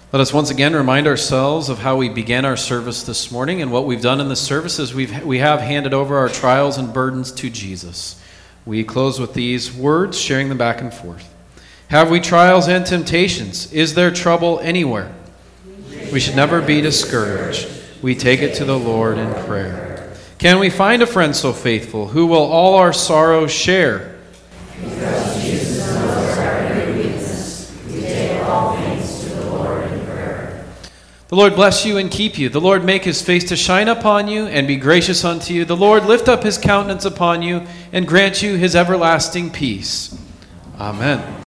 Let us once again remind ourselves of how we began our service this morning, and what we've done in the service is we have handed over our trials and burdens to Jesus. We close with these words, sharing them back and forth. Have we trials and temptations? Is there trouble anywhere? We should never be discouraged. We take it to the Lord in prayer. Can we find a friend so faithful who will all our sorrows share? Because Jesus knows our every weakness, we take all things to the Lord in prayer. The Lord bless you and keep you. The Lord make his face to shine upon you and be gracious unto you. The Lord lift up his countenance upon you and grant you his everlasting peace. Amen.